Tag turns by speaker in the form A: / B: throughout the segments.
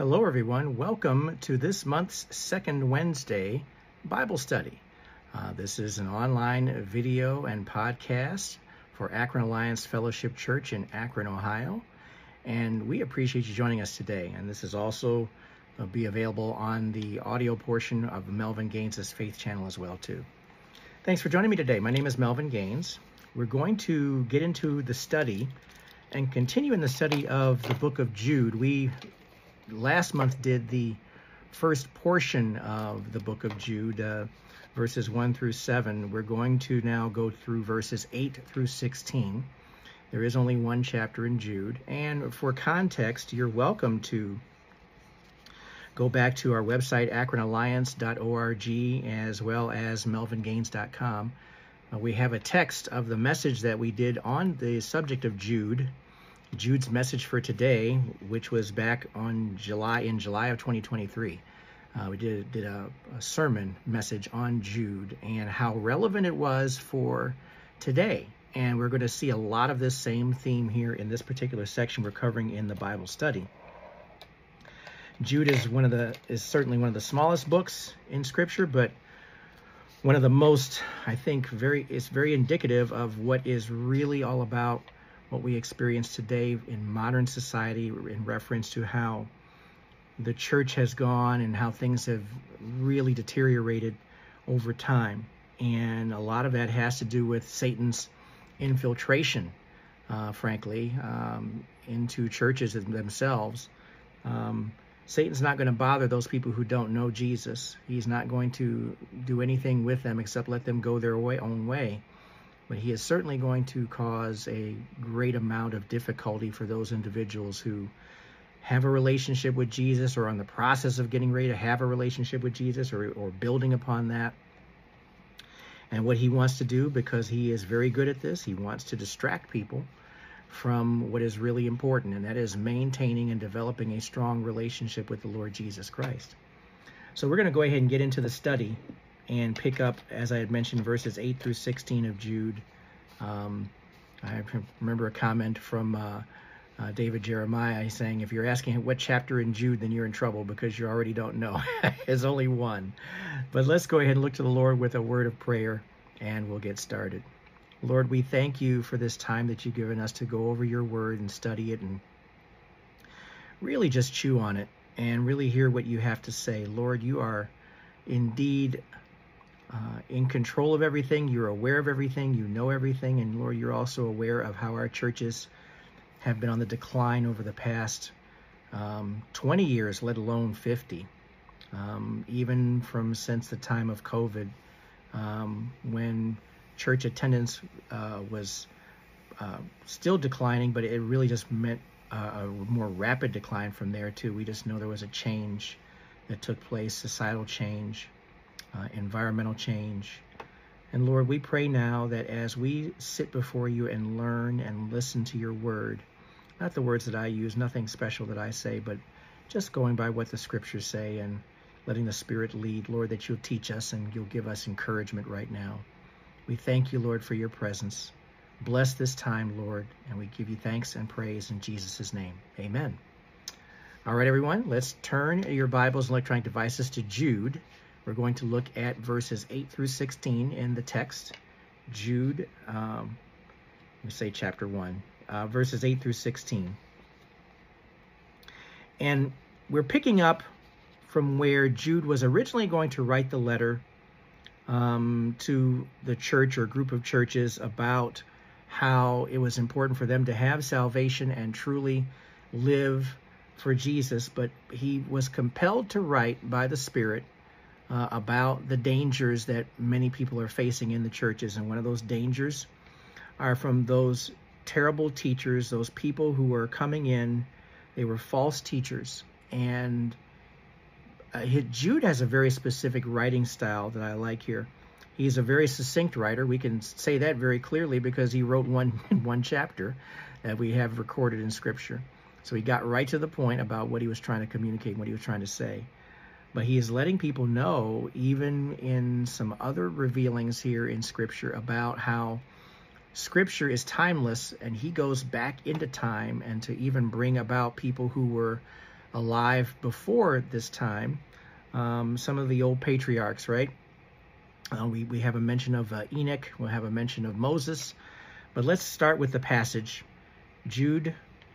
A: Hello, everyone. Welcome to this month's second Wednesday Bible study. This is an online video and podcast for Akron Alliance Fellowship Church in Akron, Ohio. And we appreciate you joining us today. And this is also be available on the audio portion of Melvin Gaines' Faith channel as well, too. Thanks for joining me today. My name is Melvin Gaines. We're going to get into the study and continue in the study of the book of Jude. We last month did the first portion of the book of Jude, verses 1 through 7. We're going to now go through verses 8 through 16. There is only one chapter in Jude. And for context, you're welcome to go back to our website, akronalliance.org, as well as melvingaines.com. We have a text of the message that we did on the subject of Jude's message for today, which was back in July of 2023. We did a sermon message on Jude and how relevant it was for today. And we're going to see a lot of this same theme here in this particular section we're covering in the Bible study. Jude is certainly one of the smallest books in Scripture, but one of the most, I think, it's very indicative of what is really all about what we experience today in modern society in reference to how the church has gone and how things have really deteriorated over time. And a lot of that has to do with Satan's infiltration, frankly, into churches themselves. Satan's not going to bother those people who don't know Jesus. He's not going to do anything with them except let them go their own way. But he is certainly going to cause a great amount of difficulty for those individuals who have a relationship with Jesus or are in the process of getting ready to have a relationship with Jesus or building upon that. And what he wants to do, because he is very good at this, he wants to distract people from what is really important, and that is maintaining and developing a strong relationship with the Lord Jesus Christ. So we're going to go ahead and get into the study and pick up, as I had mentioned, verses 8 through 16 of Jude. I remember a comment from David Jeremiah saying, if you're asking what chapter in Jude, then you're in trouble because you already don't know. There's only one. But let's go ahead and look to the Lord with a word of prayer, and we'll get started. Lord, we thank you for this time that you've given us to go over your word and study it and really just chew on it and really hear what you have to say. Lord, you are indeed in control of everything. You're aware of everything. You know everything. And Lord, you're also aware of how our churches have been on the decline over the past 20 years, let alone 50. Even since the time of COVID, when church attendance was still declining, but it really just meant a more rapid decline from there too. We just know there was a change that took place, societal change, environmental change. And Lord, we pray now that as we sit before you and learn and listen to your word, not the words that I use, nothing special that I say, but just going by what the scriptures say and letting the Spirit lead, Lord, that you'll teach us and you'll give us encouragement right now. We thank you, Lord, for your presence. Bless this time, Lord, and we give you thanks and praise in Jesus' name. Amen. All right, everyone, let's turn your Bibles and electronic devices to Jude. We're going to look at verses 8 through 16 in the text. Jude, let me say chapter 1, verses 8 through 16. And we're picking up from where Jude was originally going to write the letter to the church or group of churches about how it was important for them to have salvation and truly live for Jesus. But he was compelled to write by the Spirit about the dangers that many people are facing in the churches. And one of those dangers are from those terrible teachers, those people who were coming in. They were false teachers. And Jude has a very specific writing style that I like here. He's a very succinct writer. We can say that very clearly because he wrote one chapter that we have recorded in Scripture. So he got right to the point about what he was trying to communicate, what he was trying to say. But he is letting people know, even in some other revealings here in Scripture, about how Scripture is timeless, and he goes back into time and to even bring about people who were alive before this time, some of the old patriarchs, right? We have a mention of Enoch, we'll have a mention of Moses, but let's start with the passage, Jude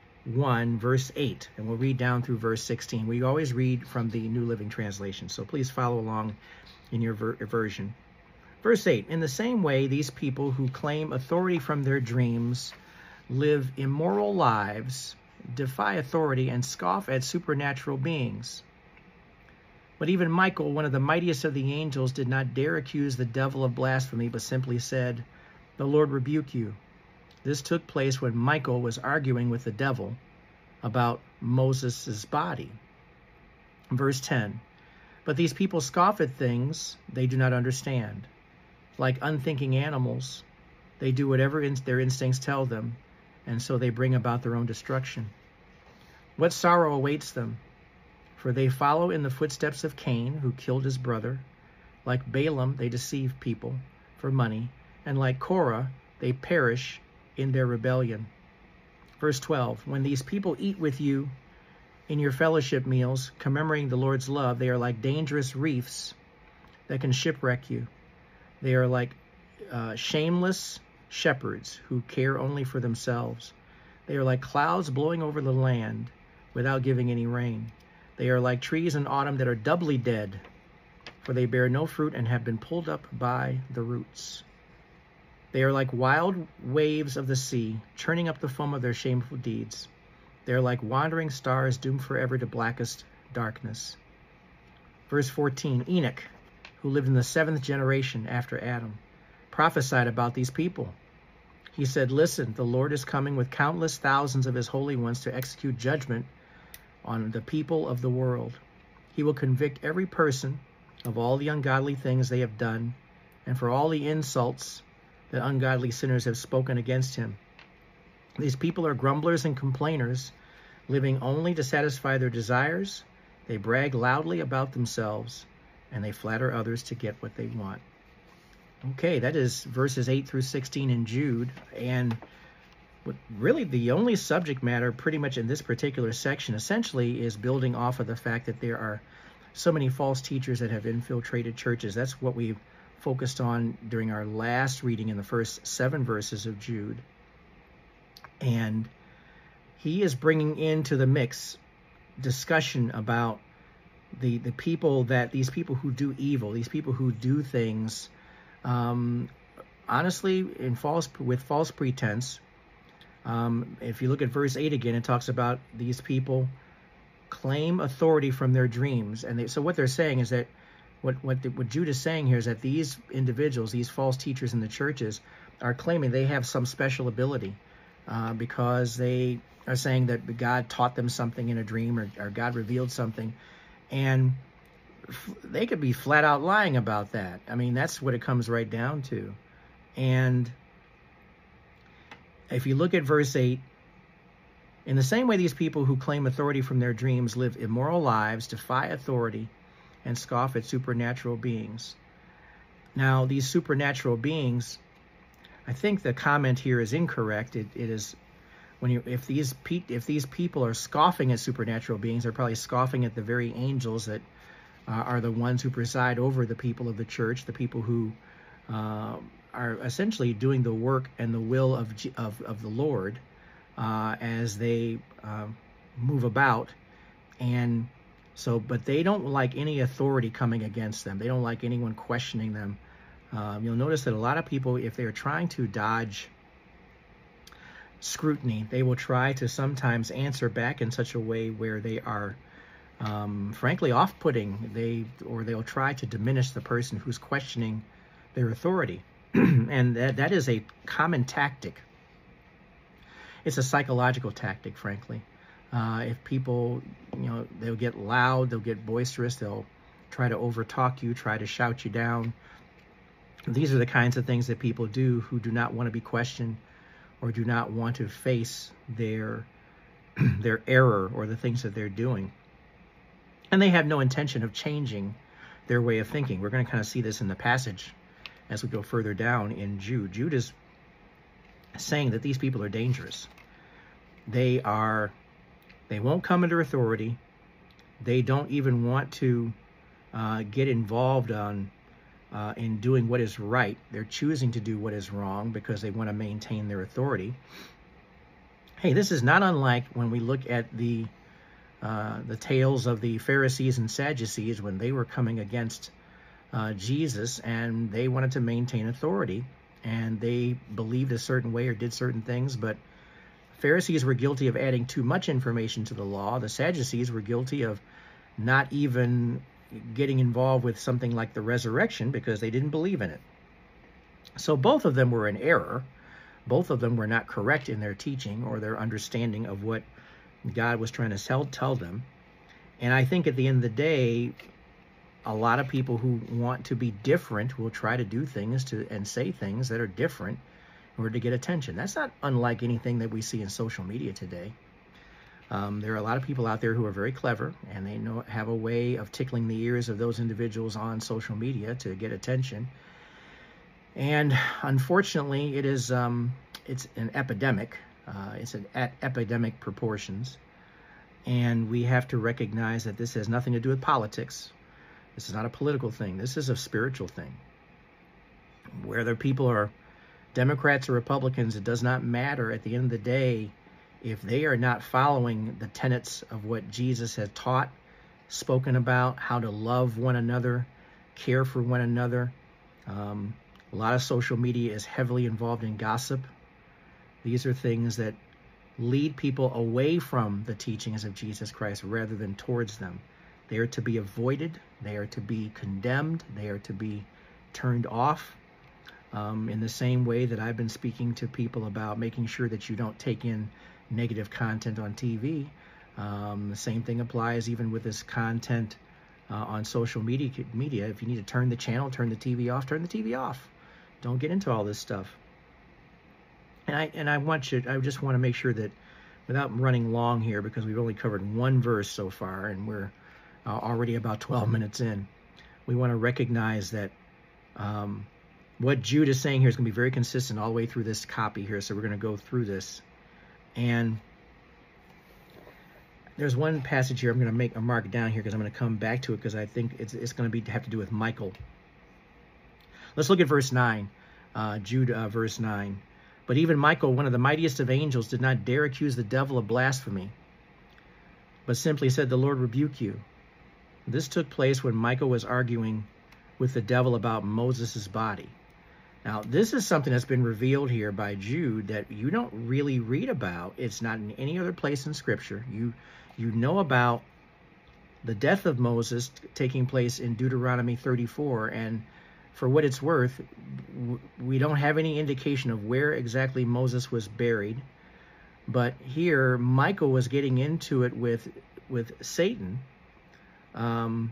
A: 1, verse 8, and we'll read down through verse 16. We always read from the New Living Translation, so please follow along in your version. Verse 8, in the same way, these people who claim authority from their dreams live immoral lives, defy authority, and scoff at supernatural beings. But even Michael, one of the mightiest of the angels, did not dare accuse the devil of blasphemy, but simply said, "The Lord rebuke you." This took place when Michael was arguing with the devil about Moses' body. Verse 10, but these people scoff at things they do not understand. Like unthinking animals, they do whatever their instincts tell them, and so they bring about their own destruction. What sorrow awaits them? For they follow in the footsteps of Cain, who killed his brother. Like Balaam, they deceive people for money, and like Korah, they perish in their rebellion. Verse 12, when these people eat with you in your fellowship meals, commemorating the Lord's love, they are like dangerous reefs that can shipwreck you. They are like shameless shepherds who care only for themselves. They are like clouds blowing over the land without giving any rain. They are like trees in autumn that are doubly dead, for they bear no fruit and have been pulled up by the roots. They are like wild waves of the sea, churning up the foam of their shameful deeds. They are like wandering stars doomed forever to blackest darkness. Verse 14, Enoch, who lived in the 7th generation after Adam, prophesied about these people. He said, listen, the Lord is coming with countless thousands of his holy ones to execute judgment on the people of the world. He will convict every person of all the ungodly things they have done and for all the insults that ungodly sinners have spoken against him. These people are grumblers and complainers, living only to satisfy their desires. They brag loudly about themselves, and they flatter others to get what they want. Okay, that is verses 8 through 16 in Jude, and really the only subject matter pretty much in this particular section essentially is building off of the fact that there are so many false teachers that have infiltrated churches. That's what we focused on during our last reading in the first 7 verses of Jude. And he is bringing into the mix discussion about the people that these people who do evil, these people who do things honestly with false pretense. If you look at verse 8 again, it talks about these people claim authority from their dreams. And so what they're saying is that what Jude is saying here is that these individuals, these false teachers in the churches, are claiming they have some special ability because they are saying that God taught them something in a dream or God revealed something. And they could be flat out lying about that. I mean, that's what it comes right down to. And if you look at verse 8, in the same way these people who claim authority from their dreams live immoral lives, defy authority, and scoff at supernatural beings. Now, these supernatural beings, I think the comment here is incorrect. It is if these people are scoffing at supernatural beings, they're probably scoffing at the very angels that are the ones who preside over the people of the church, the people who are essentially doing the work and the will of the Lord as they move about. And so, but they don't like any authority coming against them. They don't like anyone questioning them. You'll notice that a lot of people, if they're trying to dodge scrutiny, they will try to sometimes answer back in such a way where they are frankly off-putting. They'll try to diminish the person who's questioning their authority. And that is a common tactic. It's a psychological tactic, frankly. If people, they'll get loud, they'll get boisterous, they'll try to overtalk you, try to shout you down. These are the kinds of things that people do who do not want to be questioned or do not want to face their error or the things that they're doing. And they have no intention of changing their way of thinking. We're going to kind of see this in the passage as we go further down in Jude. Jude is saying that these people are dangerous. They won't come under authority. They don't even want to get involved in doing what is right. They're choosing to do what is wrong because they want to maintain their authority. Hey, this is not unlike when we look at the tales of the Pharisees and Sadducees when they were coming against Jesus, and they wanted to maintain authority, and they believed a certain way or did certain things. But Pharisees were guilty of adding too much information to the law. The Sadducees were guilty of not even getting involved with something like the resurrection because they didn't believe in it. So both of them were in error. Both of them were not correct in their teaching or their understanding of what God was trying to tell them. And I think at the end of the day, a lot of people who want to be different will try to do things and say things that are different in order to get attention. That's not unlike anything that we see in social media today. There are a lot of people out there who are very clever, and they have a way of tickling the ears of those individuals on social media to get attention. And unfortunately, it's an epidemic. It's at epidemic proportions. And we have to recognize that this has nothing to do with politics. This is not a political thing. This is a spiritual thing. Whether people are Democrats or Republicans, it does not matter. At the end of the day, if they are not following the tenets of what Jesus has taught, spoken about, how to love one another, care for one another. A lot of social media is heavily involved in gossip. These are things that lead people away from the teachings of Jesus Christ rather than towards them. They are to be avoided. They are to be condemned. They are to be turned off. In the same way that I've been speaking to people about making sure that you don't take in negative content on TV. The same thing applies even with this content on social media. If you need to turn the channel, turn the TV off, turn the TV off. Don't get into all this stuff. And I just want to make sure that without running long here, because we've only covered one verse so far and we're already about 12 minutes in, we want to recognize that what Jude is saying here is going to be very consistent all the way through this copy here. So we're going to go through this. And there's one passage here I'm going to make a mark down here because I'm going to come back to it because I think it's going to have to do with Michael. Let's look at verse 9, Jude verse 9. But even Michael, one of the mightiest of angels, did not dare accuse the devil of blasphemy, but simply said, "The Lord rebuke you." This took place when Michael was arguing with the devil about Moses' body. Now, this is something that's been revealed here by Jude that you don't really read about. It's not in any other place in Scripture. You know about the death of Moses taking place in Deuteronomy 34, and for what it's worth, we don't have any indication of where exactly Moses was buried. But here, Michael was getting into it with Satan, the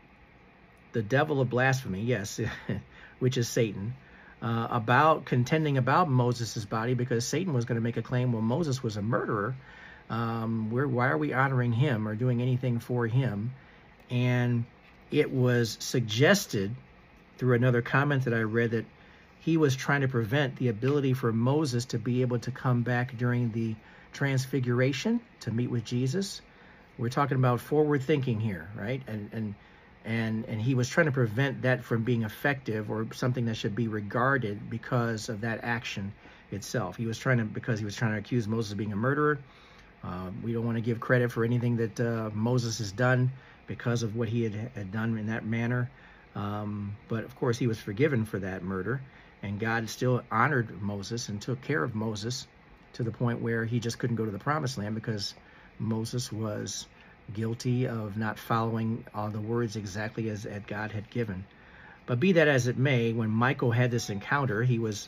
A: devil of blasphemy, yes, which is Satan, about contending about Moses' body because Satan was going to make a claim, well, Moses was a murderer. Why are we honoring him or doing anything for him? And it was suggested through another comment that I read that he was trying to prevent the ability for Moses to be able to come back during the transfiguration to meet with Jesus. We're talking about forward thinking here, right? And he was trying to prevent that from being effective or something that should be regarded because of that action itself. Because he was trying to accuse Moses of being a murderer. We don't want to give credit for anything that Moses has done because of what he had done in that manner. But of course, he was forgiven for that murder, and God still honored Moses and took care of Moses to the point where he just couldn't go to the promised land because Moses was guilty of not following all the words exactly as God had given. But be that as it may, when Michael had this encounter, he was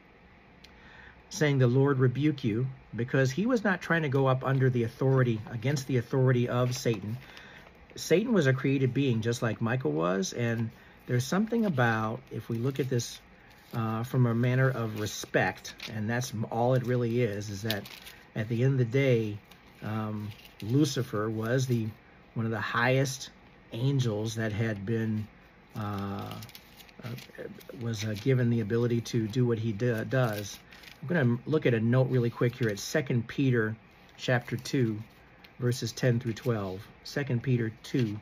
A: saying, "The Lord rebuke you," because he was not trying to go up under the authority, against the authority of Satan. Satan was a created being just like Michael was, and there's something about, if we look at this from a manner of respect, and that's all it really is that at the end of the day, Lucifer was one of the highest angels that had been given the ability to do what he does. I'm going to look at a note really quick here at 2 Peter chapter 2, verses 10 through 12. 2 Peter 2,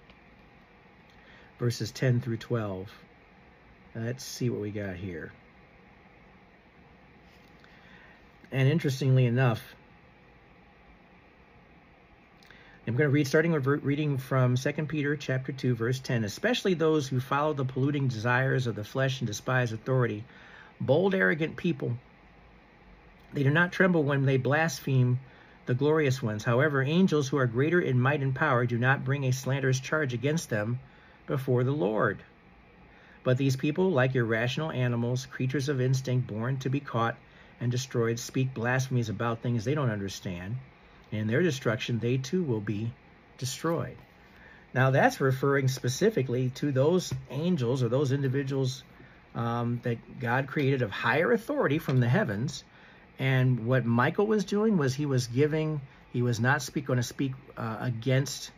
A: verses 10 through 12. Let's see what we got here. And interestingly enough, I'm going to read, starting with reading from 2 Peter chapter 2, verse 10. Especially those who follow the polluting desires of the flesh and despise authority. Bold, arrogant people. They do not tremble when they blaspheme the glorious ones. However, angels who are greater in might and power do not bring a slanderous charge against them before the Lord. But these people, like irrational animals, creatures of instinct, born to be caught and destroyed, speak blasphemies about things they don't understand. In their destruction, they too will be destroyed. Now, that's referring specifically to those angels or those individuals that God created of higher authority from the heavens. And what Michael was doing was he was not going to speak against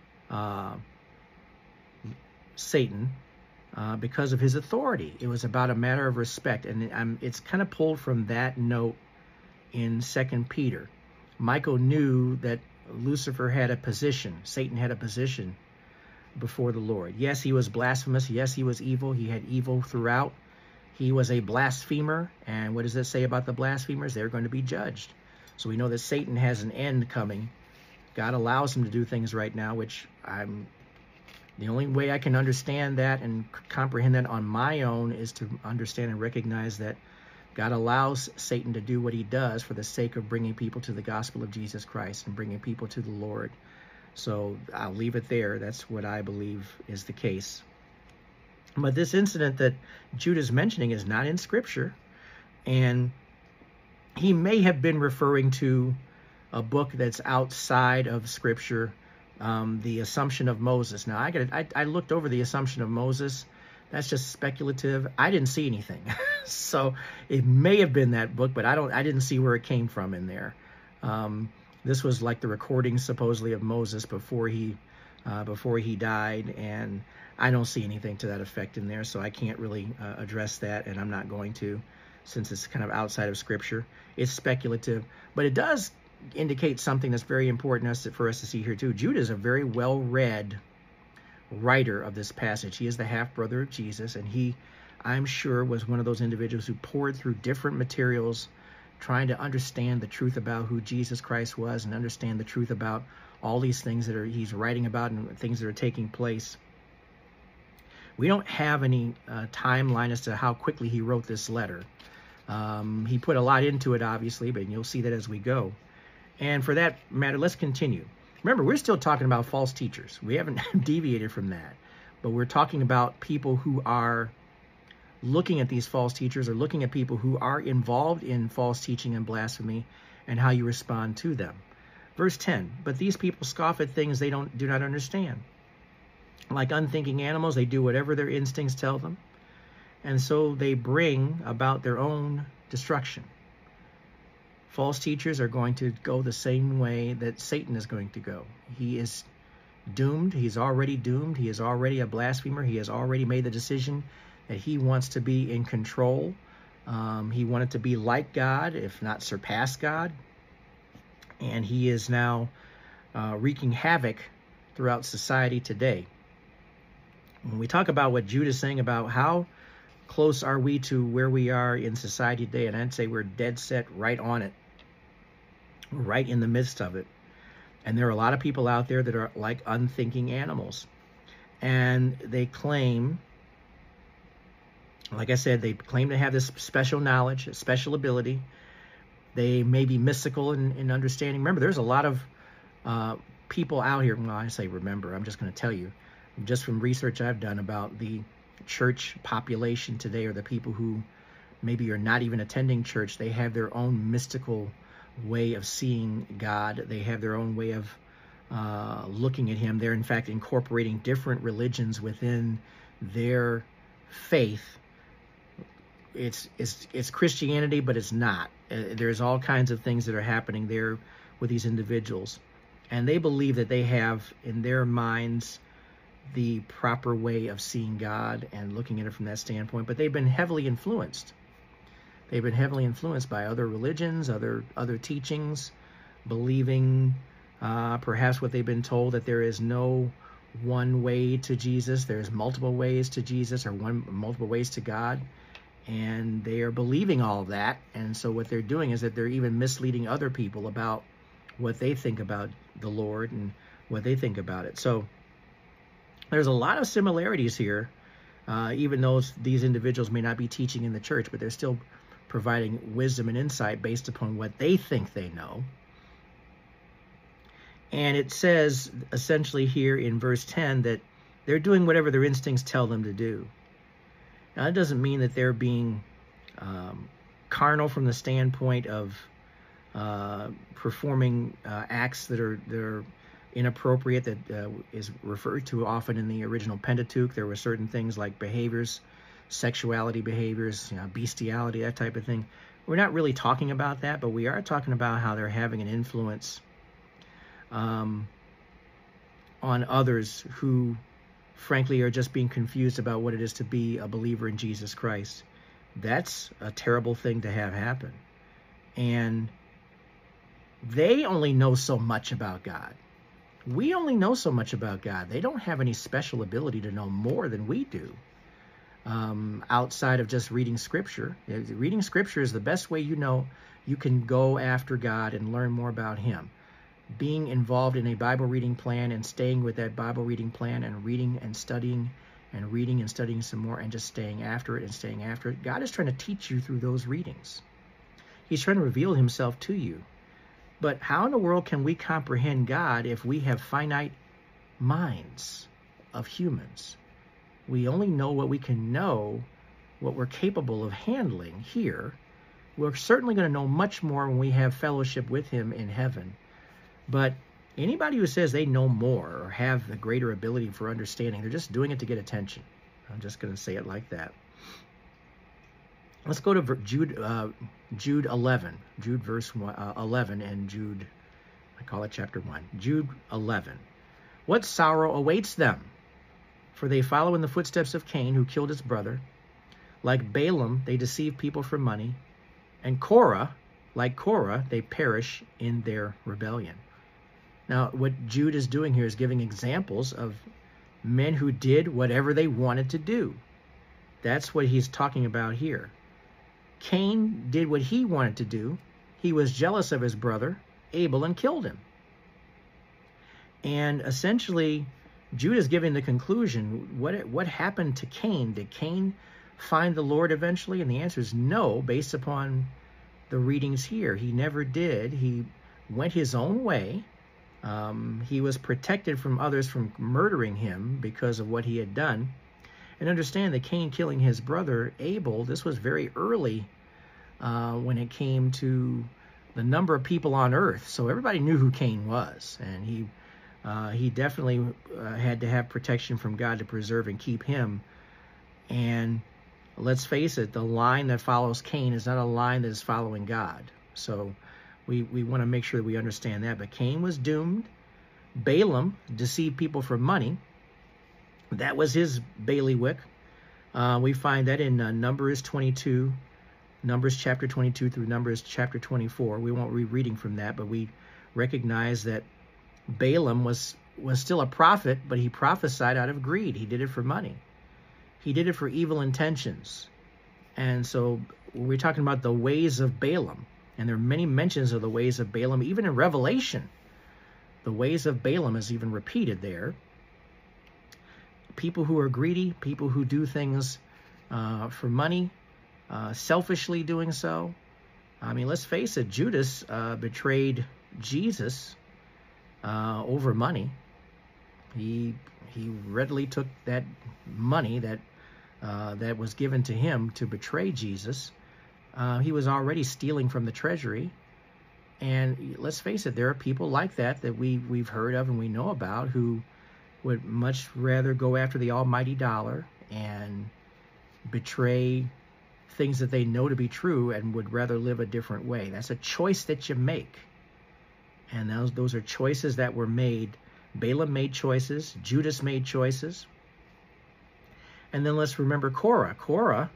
A: Satan because of his authority. It was about a matter of respect. And it's kind of pulled from that note in 2 Peter. Michael knew that Lucifer had a position, Satan had a position before the Lord. Yes, he was blasphemous. Yes, he was evil. He had evil throughout. He was a blasphemer. And what does it say about the blasphemers? They're going to be judged. So we know that Satan has an end coming. God allows him to do things right now, which the only way I can understand that and comprehend that on my own is to understand and recognize that God allows Satan to do what he does for the sake of bringing people to the gospel of Jesus Christ and bringing people to the Lord. So I'll leave it there. That's what I believe is the case. But this incident that Jude is mentioning is not in Scripture. And he may have been referring to a book that's outside of Scripture, the Assumption of Moses. Now, I looked over the Assumption of Moses. That's just speculative. I didn't see anything. So it may have been that book, but I didn't see where it came from in there. This was like the recording supposedly of Moses before he died, and I don't see anything to that effect in there, so I can't really address that, and I'm not going to, since it's kind of outside of Scripture. It's speculative, but it does indicate something that's very important for us to see here too. Jude is a very well-read writer of this passage. He is the half-brother of Jesus, and he, I'm sure, was one of those individuals who poured through different materials trying to understand the truth about who Jesus Christ was and understand the truth about all these things that he's writing about and things that are taking place. We don't have any timeline as to how quickly he wrote this letter. He put a lot into it, obviously, but you'll see that as we go. And for that matter, let's continue. Remember, we're still talking about false teachers. We haven't deviated from that. But we're talking about people who are looking at these false teachers or looking at people who are involved in false teaching and blasphemy and how you respond to them. Verse 10, but these people scoff at things they do not understand. Like unthinking animals, they do whatever their instincts tell them. And so they bring about their own destruction. False teachers are going to go the same way that Satan is going to go. He is doomed. He's already doomed. He is already a blasphemer. He has already made the decision that he wants to be in control. He wanted to be like God, if not surpass God. And he is now wreaking havoc throughout society today. When we talk about what Jude is saying about how close are we to where we are in society today, and I'd say we're dead set right on it, right in the midst of it. And there are a lot of people out there that are like unthinking animals. And they claim, like I said, they claim to have this special knowledge, special ability. They may be mystical in understanding. Remember, there's a lot of people out here. Well, I say remember, I'm just going to tell you, just from research I've done about the church population today, or the people who maybe are not even attending church, they have their own mystical way of seeing God. They have their own way of looking at him. They're, in fact, incorporating different religions within their faith. It's Christianity, but it's not. There's all kinds of things that are happening there with these individuals. And they believe that they have, in their minds, the proper way of seeing God and looking at it from that standpoint. But they've been heavily influenced. They've been heavily influenced by other religions, other teachings, believing Perhaps what they've been told, that there is no one way to Jesus. There's multiple ways to Jesus, or multiple ways to God. And they are believing all of that. And so what they're doing is that they're even misleading other people about what they think about the Lord and what they think about it. So there's a lot of similarities here, even though these individuals may not be teaching in the church, but they're still providing wisdom and insight based upon what they think they know. And it says essentially here in verse 10 that they're doing whatever their instincts tell them to do. Now, that doesn't mean that they're being carnal from the standpoint of performing acts that are inappropriate, that is referred to often in the original Pentateuch. There were certain things like behaviors, sexuality behaviors, bestiality, that type of thing. We're not really talking about that, but we are talking about how they're having an influence on others who, frankly, are just being confused about what it is to be a believer in Jesus Christ. That's a terrible thing to have happen. And they only know so much about God. We only know so much about God. They don't have any special ability to know more than we do, outside of just reading Scripture. Reading Scripture is the best way you can go after God and learn more about Him. Being involved in a Bible reading plan and staying with that Bible reading plan and reading and studying and reading and studying some more and just staying after it and staying after it. God is trying to teach you through those readings. He's trying to reveal Himself to you. But how in the world can we comprehend God if we have finite minds of humans? We only know what we can know, what we're capable of handling here. We're certainly going to know much more when we have fellowship with Him in heaven. But anybody who says they know more or have the greater ability for understanding, they're just doing it to get attention. I'm just going to say it like that. Let's go to Jude 11, Jude verse 11, and Jude, I call it chapter 1. Jude 11. What sorrow awaits them? For they follow in the footsteps of Cain, who killed his brother. Like Balaam, they deceive people for money. And like Korah, they perish in their rebellion. Now, what Jude is doing here is giving examples of men who did whatever they wanted to do. That's what he's talking about here. Cain did what he wanted to do. He was jealous of his brother, Abel, and killed him. And essentially, Jude is giving the conclusion, what happened to Cain? Did Cain find the Lord eventually? And the answer is no, based upon the readings here. He never did. He went his own way. He was protected from others from murdering him because of what he had done. And understand that Cain killing his brother Abel, this was very early when it came to the number of people on earth. So everybody knew who Cain was. And he definitely had to have protection from God to preserve and keep him. And let's face it, the line that follows Cain is not a line that is following God. So we want to make sure that we understand that. But Cain was doomed. Balaam deceived people for money. That was his bailiwick. We find that in Numbers 22, Numbers chapter 22 through Numbers chapter 24. We won't be reading from that, but we recognize that Balaam was still a prophet, but he prophesied out of greed. He did it for money. He did it for evil intentions. And so we're talking about the ways of Balaam. And there are many mentions of the ways of Balaam, even in Revelation. The ways of Balaam is even repeated there. People who are greedy, people who do things for money, selfishly doing so. I mean, let's face it, Judas betrayed Jesus over money. He readily took that money that was given to him to betray Jesus. He was already stealing from the treasury. And let's face it, there are people like that we've heard of and we know about who would much rather go after the almighty dollar and betray things that they know to be true and would rather live a different way. That's a choice that you make. And those are choices that were made. Balaam made choices. Judas made choices. And then let's remember Korah. Korah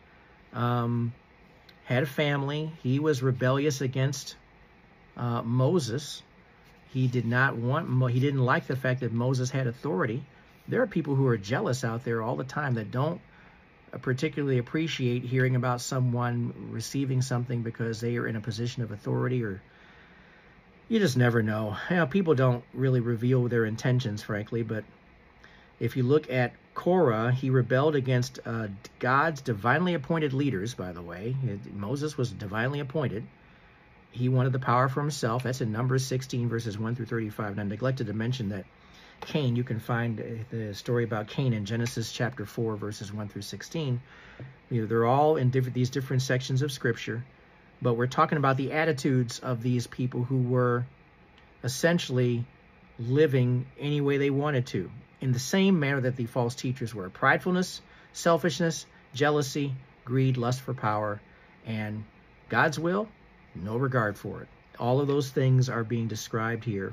A: had a family. He was rebellious against Moses. He didn't like the fact that Moses had authority. There are people who are jealous out there all the time that don't particularly appreciate hearing about someone receiving something because they are in a position of authority, or you just never know. People don't really reveal their intentions, frankly, but if you look at Korah, he rebelled against God's divinely appointed leaders, by the way. Moses was divinely appointed. He wanted the power for himself. That's in Numbers 16, verses 1 through 35. And I neglected to mention that Cain, you can find the story about Cain in Genesis chapter 4, verses 1 through 16. They're all in these different sections of Scripture. But we're talking about the attitudes of these people who were essentially living any way they wanted to, in the same manner that the false teachers were. Pridefulness, selfishness, jealousy, greed, lust for power, and God's will, no regard for it. All of those things are being described here.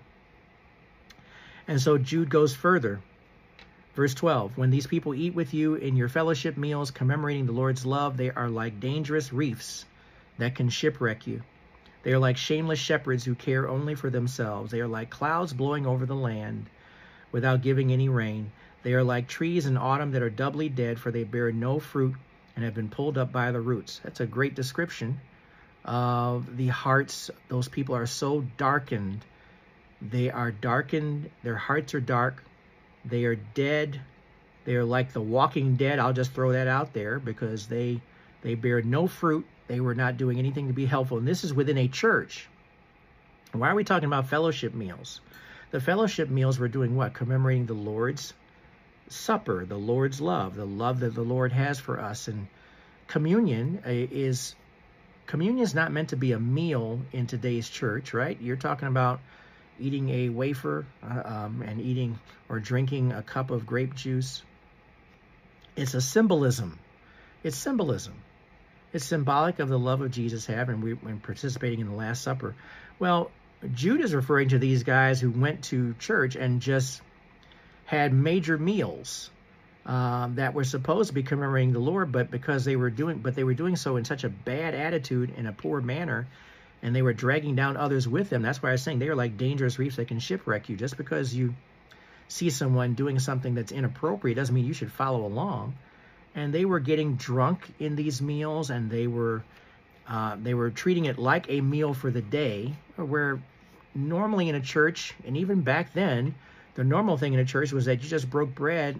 A: And so Jude goes further. Verse 12, when these people eat with you in your fellowship meals, commemorating the Lord's love, they are like dangerous reefs that can shipwreck you. They are like shameless shepherds who care only for themselves. They are like clouds blowing over the land without giving any rain. They are like trees in autumn that are doubly dead, for they bear no fruit and have been pulled up by the roots. That's a great description of the hearts. Those people are so darkened. They are darkened. Their hearts are dark. They are dead. They are like the walking dead. I'll just throw that out there because they bear no fruit. They were not doing anything to be helpful. And this is within a church. Why are we talking about fellowship meals? The fellowship meals were doing what? Commemorating the Lord's Supper, the Lord's love, the love that the Lord has for us. And communion is not meant to be a meal in today's church, right? You're talking about eating a wafer and eating or drinking a cup of grape juice. It's a symbolism. It's symbolism. It's symbolic of the love of Jesus when participating in the Last Supper. Well, Jude is referring to these guys who went to church and just had major meals that were supposed to be commemorating the Lord, but they were doing so in such a bad attitude, in a poor manner, and they were dragging down others with them. That's why I was saying they are like dangerous reefs that can shipwreck you. Just because you see someone doing something that's inappropriate doesn't mean you should follow along. And they were getting drunk in these meals, and they were treating it like a meal for the day, where normally in a church, and even back then, the normal thing in a church was that you just broke bread,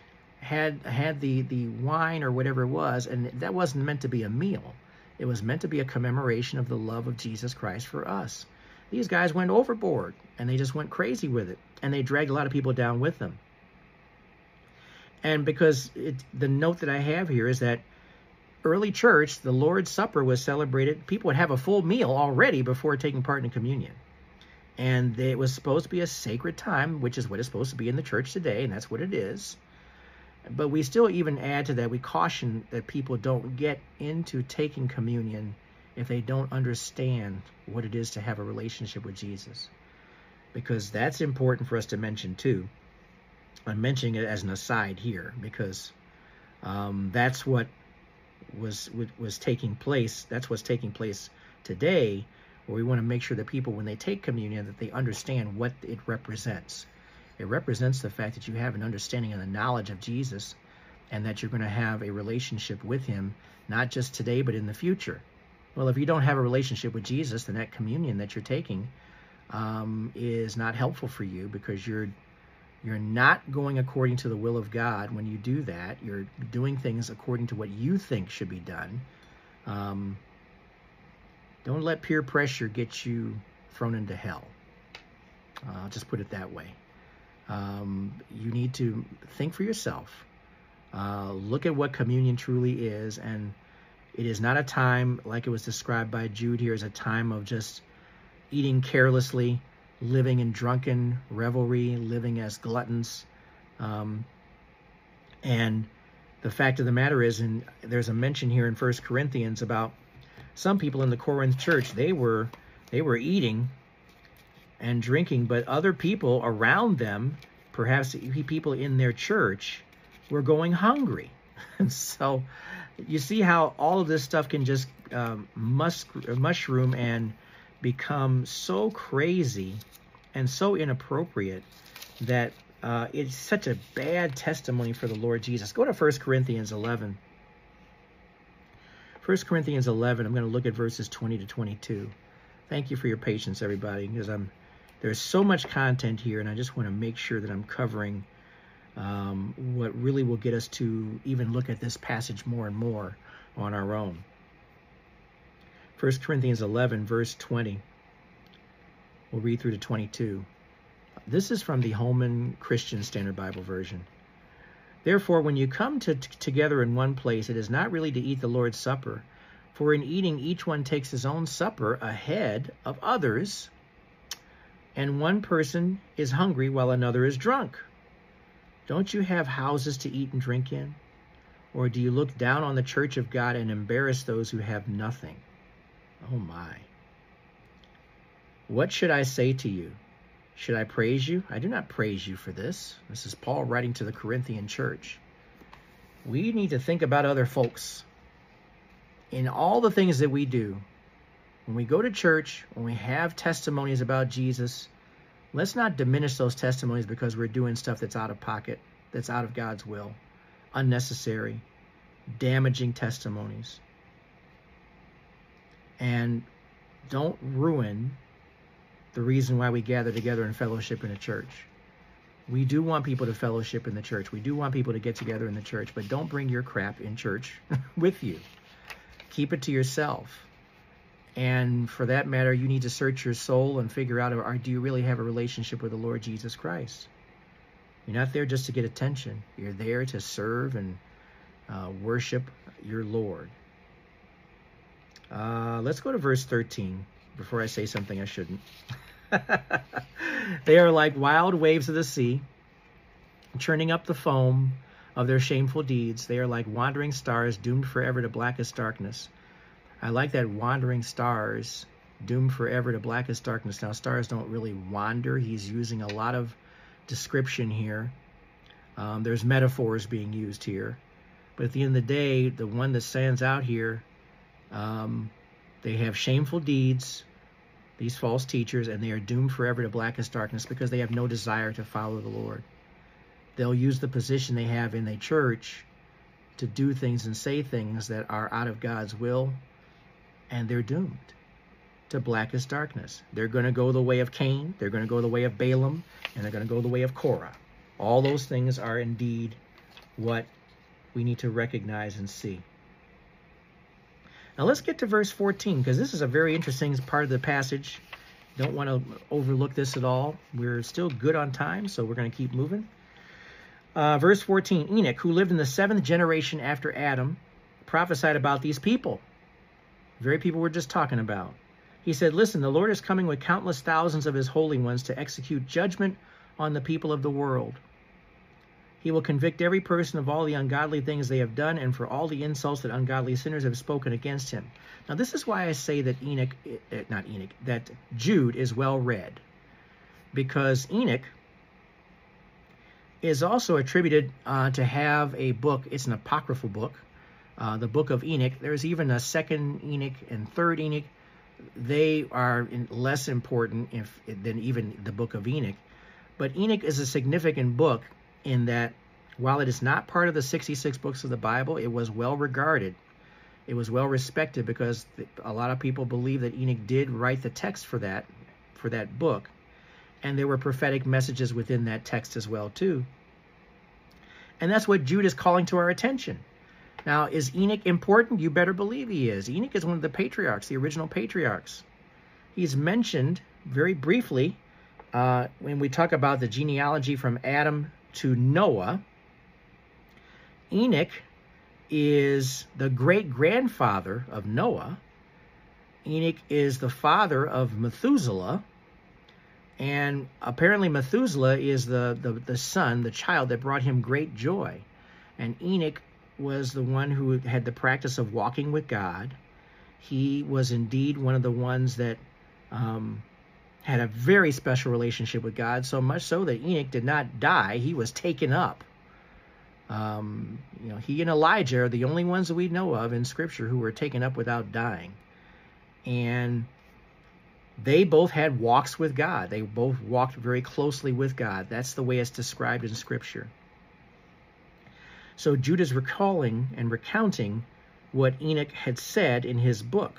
A: had the wine or whatever it was, and that wasn't meant to be a meal. It was meant to be a commemoration of the love of Jesus Christ for us. These guys went overboard, and they just went crazy with it, and they dragged a lot of people down with them. And because the note that I have here is that early church, the Lord's Supper was celebrated. People would have a full meal already before taking part in communion. And it was supposed to be a sacred time, which is what it's supposed to be in the church today, and that's what it is. But we still even add to that, we caution that people don't get into taking communion if they don't understand what it is to have a relationship with Jesus. Because that's important for us to mention too. I'm mentioning it as an aside here because that's what was taking place. That's what's taking place today, where we want to make sure that people, when they take communion, that they understand what it represents. It represents the fact that you have an understanding and a knowledge of Jesus, and that you're going to have a relationship with him, not just today, but in the future. Well, if you don't have a relationship with Jesus, then that communion that you're taking is not helpful for you, because you're not going according to the will of God. When you do that, you're doing things according to what you think should be done. Don't let peer pressure get you thrown into hell. I'll just put it that way. You need to think for yourself. Look at what communion truly is, and it is not a time, like it was described by Jude here, as a time of just eating carelessly, living in drunken revelry, living as gluttons. And the fact of the matter is, and there's a mention here in 1 Corinthians about some people in the Corinth church, they were eating and drinking, but other people around them, perhaps people in their church, were going hungry. And so you see how all of this stuff can just mushroom and become so crazy and so inappropriate that it's such a bad testimony for the Lord Jesus. Go to 1 Corinthians 11. 1 Corinthians 11, I'm going to look at verses 20 to 22. Thank you for your patience, everybody, because there's so much content here, and I just want to make sure that I'm covering what really will get us to even look at this passage more and more on our own. 1 Corinthians 11, verse 20. We'll read through to 22. This is from the Holman Christian Standard Bible Version. Therefore, when you come together in one place, it is not really to eat the Lord's Supper, for in eating each one takes his own supper ahead of others, and one person is hungry while another is drunk. Don't you have houses to eat and drink in? Or do you look down on the church of God and embarrass those who have nothing? Oh my. What should I say to you? Should I praise you? I do not praise you for this. This is Paul writing to the Corinthian church. We need to think about other folks. In all the things that we do, when we go to church, when we have testimonies about Jesus, let's not diminish those testimonies because we're doing stuff that's out of pocket, that's out of God's will, unnecessary, damaging testimonies. And don't ruin the reason why we gather together in fellowship in a church. We do want people to fellowship in the church. We do want people to get together in the church, but don't bring your crap in church with you. Keep it to yourself. And for that matter, you need to search your soul and figure out, do you really have a relationship with the Lord Jesus Christ? You're not there just to get attention. You're there to serve and worship your Lord. Let's go to verse 13 before I say something I shouldn't. They are like wild waves of the sea, churning up the foam of their shameful deeds. They are like wandering stars, doomed forever to blackest darkness. I like that, wandering stars, doomed forever to blackest darkness. Now, stars don't really wander. He's using a lot of description here. There's metaphors being used here. But at the end of the day, the one that stands out here, they have shameful deeds, these false teachers, and they are doomed forever to blackest darkness because they have no desire to follow the Lord. They'll use the position they have in the church to do things and say things that are out of God's will, and they're doomed to blackest darkness. They're going to go the way of Cain, they're going to go the way of Balaam, and they're going to go the way of Korah. All those things are indeed what we need to recognize and see. Now let's get to verse 14, because this is a very interesting part of the passage. Don't want to overlook this at all. We're still good on time, so we're going to keep moving. Verse 14, Enoch, who lived in the 7th generation after Adam, prophesied about these people. The very people we're just talking about. He said, listen, the Lord is coming with countless thousands of his holy ones to execute judgment on the people of the world. He will convict every person of all the ungodly things they have done and for all the insults that ungodly sinners have spoken against him. Now, this is why I say that that Jude is well read. Because Enoch is also attributed to have a book. It's an apocryphal book, the book of Enoch. There's even a 2nd Enoch and 3rd Enoch. They are less important than even the book of Enoch. But Enoch is a significant book in that while it is not part of the 66 books of the Bible, it was well regarded. It was well respected because a lot of people believe that Enoch did write the text for that book. And there were prophetic messages within that text as well, too. And that's what Jude is calling to our attention. Now, is Enoch important? You better believe he is. Enoch is one of the patriarchs, the original patriarchs. He's mentioned very briefly when we talk about the genealogy from Adam to Noah. Enoch is the great-grandfather of Noah. Enoch is the father of Methuselah. And apparently Methuselah is the son, the child that brought him great joy. And Enoch was the one who had the practice of walking with God. He was indeed one of the ones that had a very special relationship with God, so much so that Enoch did not die. He was taken up. He and Elijah are the only ones that we know of in Scripture who were taken up without dying. And They both had walks with God. They both walked very closely with God. That's the way it's described in Scripture. So Jude is recalling and recounting what Enoch had said in his book.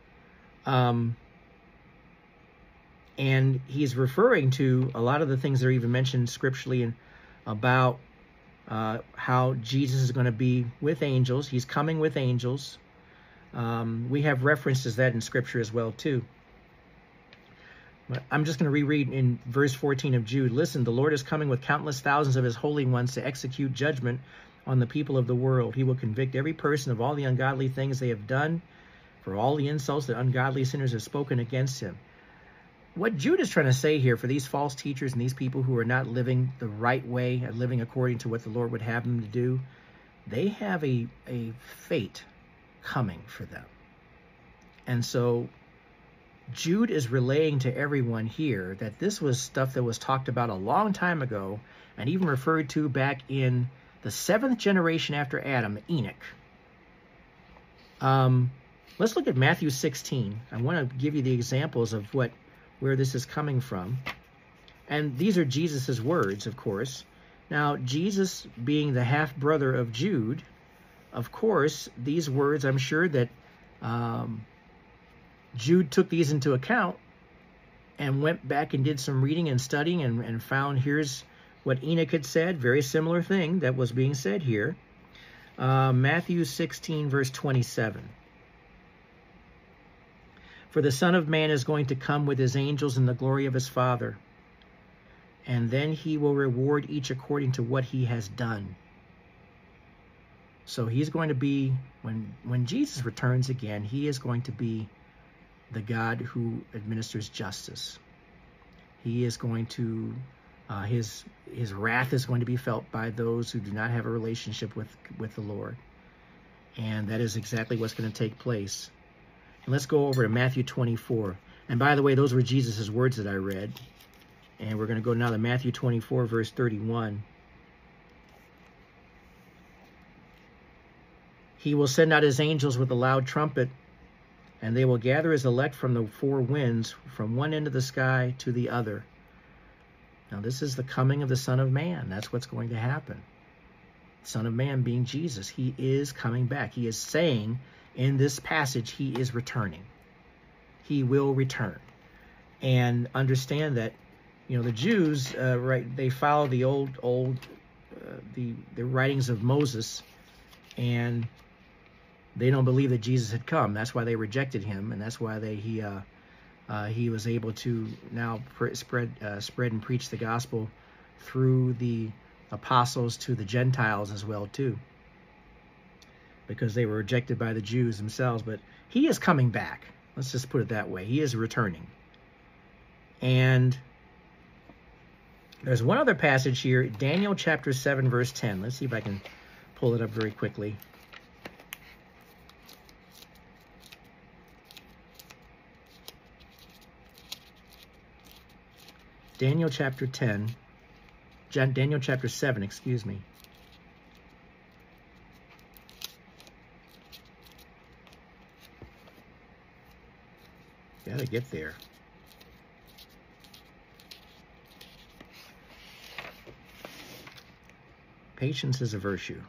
A: And he's referring to a lot of the things that are even mentioned scripturally about how Jesus is going to be with angels. He's coming with angels. We have references to that in Scripture as well, too. But I'm just going to reread in verse 14 of Jude. Listen, the Lord is coming with countless thousands of his holy ones to execute judgment on the people of the world. He will convict every person of all the ungodly things they have done, for all the insults that ungodly sinners have spoken against him. What Jude is trying to say here for these false teachers and these people who are not living the right way and living according to what the Lord would have them to do, they have a fate coming for them. And so Jude is relaying to everyone here that this was stuff that was talked about a long time ago and even referred to back in the 7th generation after Adam, Enoch. Let's look at Matthew 16. I want to give you the examples of where this is coming from. And these are Jesus's words, of course. Now, Jesus being the half-brother of Jude, of course, these words, I'm sure that Jude took these into account and went back and did some reading and studying and found here's what Enoch had said, very similar thing that was being said here. Matthew 16, verse 27. For the Son of Man is going to come with his angels in the glory of his Father, and then he will reward each according to what he has done. So he's going to be, when Jesus returns again, he is going to be the God who administers justice. He is going to, his wrath is going to be felt by those who do not have a relationship with the Lord. And that is exactly what's going to take place. And let's go over to Matthew 24. And by the way, those were Jesus' words that I read. And we're going to go now to Matthew 24, verse 31. He will send out his angels with a loud trumpet, and they will gather his elect from the four winds, from one end of the sky to the other. Now, this is the coming of the Son of Man. That's what's going to happen. Son of Man being Jesus. He is coming back. He is saying in this passage, he is returning. He will return. And understand that, the Jews, they follow the the writings of Moses, and they don't believe that Jesus had come. That's why they rejected him, and that's why he was able to now spread and preach the gospel through the apostles to the Gentiles as well too, because they were rejected by the Jews themselves. But he is coming back. Let's just put it that way. He is returning. And there's one other passage here, Daniel chapter 7, verse 10. Let's see if I can pull it up very quickly. Daniel chapter 7, excuse me. Gotta get there. Patience is a virtue.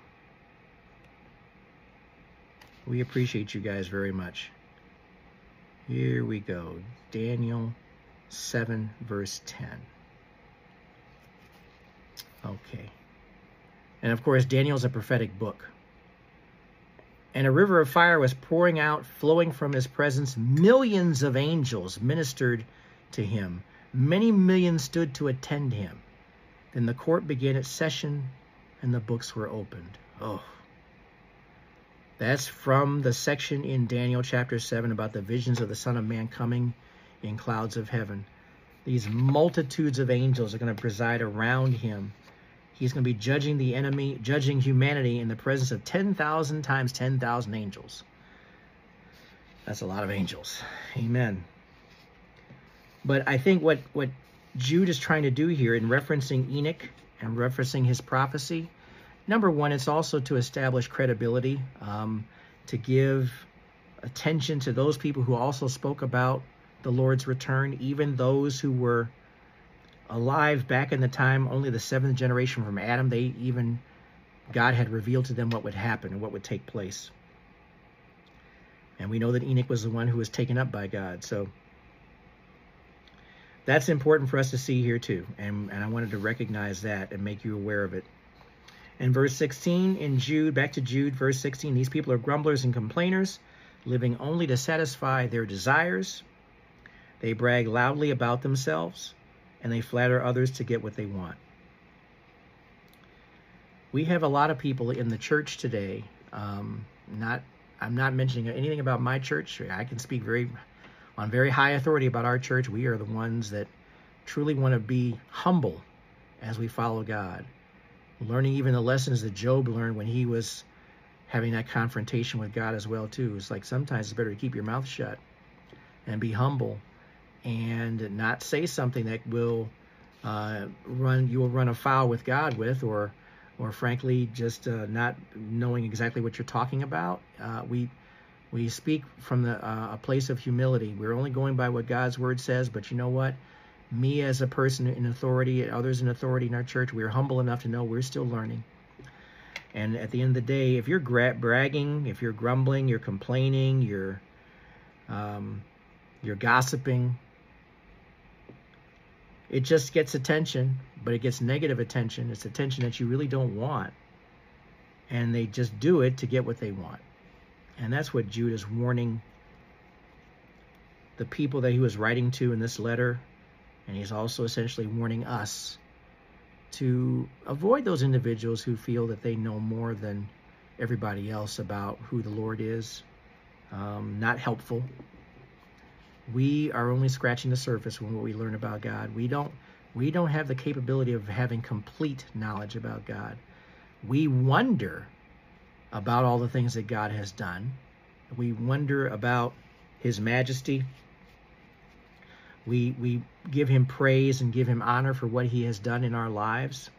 A: We appreciate you guys very much. Here we go. Daniel 7, verse 10. Okay. And of course, Daniel's a prophetic book. And a river of fire was pouring out, flowing from his presence. Millions of angels ministered to him. Many millions stood to attend him. Then the court began its session, and the books were opened. Oh. That's from the section in Daniel chapter 7 about the visions of the Son of Man coming in clouds of heaven. These multitudes of angels are going to preside around him. He's going to be judging the enemy, judging humanity in the presence of 10,000 times 10,000 angels. That's a lot of angels. Amen. But I think what Jude is trying to do here in referencing Enoch and referencing his prophecy, number one, it's also to establish credibility, to give attention to those people who also spoke about the Lord's return, even those who were alive back in the time, only the seventh generation from Adam, God had revealed to them what would happen and what would take place. And we know that Enoch was the one who was taken up by God. So that's important for us to see here too. And I wanted to recognize that and make you aware of it. In verse 16 in Jude, back to Jude, verse 16, these people are grumblers and complainers, living only to satisfy their desires. They brag loudly about themselves, and they flatter others to get what they want. We have a lot of people in the church today. I'm not mentioning anything about my church. I can speak on very high authority about our church. We are the ones that truly want to be humble as we follow God. Learning even the lessons that Job learned when he was having that confrontation with God as well too. It's like sometimes it's better to keep your mouth shut and be humble and not say something that you will run afoul with God with, or frankly just not knowing exactly what you're talking about. We speak from a place of humility. We're only going by what God's word says, but you know what? Me as a person in authority, others in authority in our church, we're humble enough to know we're still learning. And at the end of the day, if you're bragging, if you're grumbling, you're complaining, you're gossiping, it just gets attention, but it gets negative attention. It's attention that you really don't want. And they just do it to get what they want. And that's what Jude is warning the people that he was writing to in this letter. And he's also essentially warning us to avoid those individuals who feel that they know more than everybody else about who the Lord is. Not helpful. We are only scratching the surface when we learn about God. We don't have the capability of having complete knowledge about God. We wonder about all the things that God has done. We wonder about his majesty. We give him praise and give him honor for what he has done in our lives.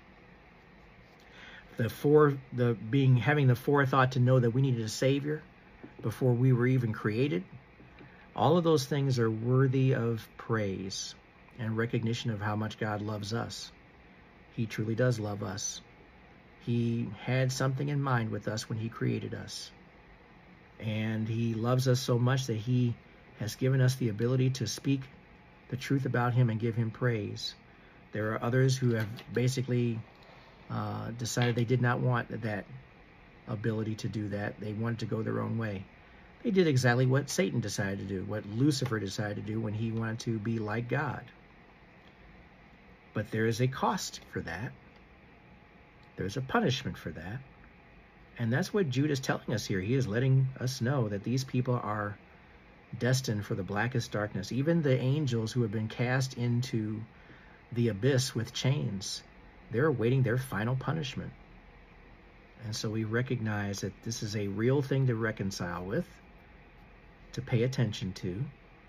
A: Having the forethought to know that we needed a Savior before we were even created. All of those things are worthy of praise and recognition of how much God loves us. He truly does love us. He had something in mind with us when he created us. And he loves us so much that he has given us the ability to speak the truth about him and give him praise. There are others who have basically decided they did not want that ability to do that. They wanted to go their own way. They did exactly what Satan decided to do, what Lucifer decided to do when he wanted to be like God. But there is a cost for that. There's a punishment for that. And that's what Jude is telling us here. He is letting us know that these people are destined for the blackest darkness. Even the angels who have been cast into the abyss with chains, they're awaiting their final punishment. And so we recognize that this is a real thing to reconcile with, to pay attention to.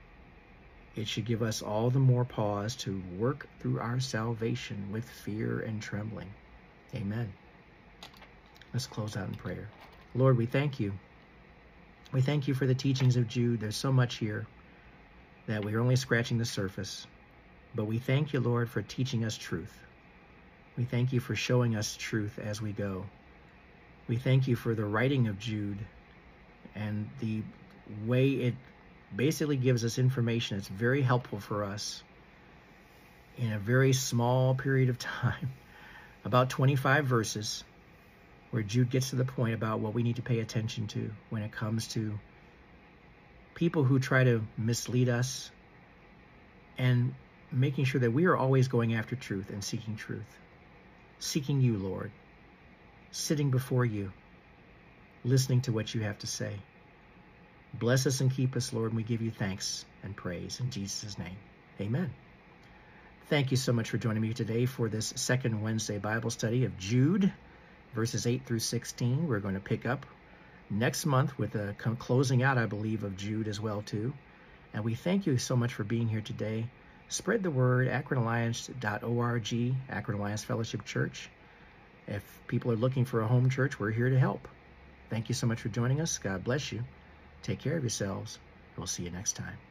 A: It should give us all the more pause to work through our salvation with fear and trembling. Amen. Let's close out in prayer. Lord, we thank you. We thank you for the teachings of Jude. There's so much here that we're only scratching the surface. But we thank you, Lord, for teaching us truth. We thank you for showing us truth as we go. We thank you for the writing of Jude and the way it basically gives us information that's very helpful for us in a very small period of time, about 25 verses, where Jude gets to the point about what we need to pay attention to when it comes to people who try to mislead us, and making sure that we are always going after truth and seeking truth. Seeking you, Lord. Sitting before you. Listening to what you have to say. Bless us and keep us, Lord, and we give you thanks and praise in Jesus' name. Amen. Thank you so much for joining me today for this second Wednesday Bible study of Jude, verses 8 through 16. We're going to pick up next month with a closing out, I believe, of Jude as well, too. And we thank you so much for being here today. Spread the word, akronalliance.org, Akron Alliance Fellowship Church. If people are looking for a home church, we're here to help. Thank you so much for joining us. God bless you. Take care of yourselves. We'll see you next time.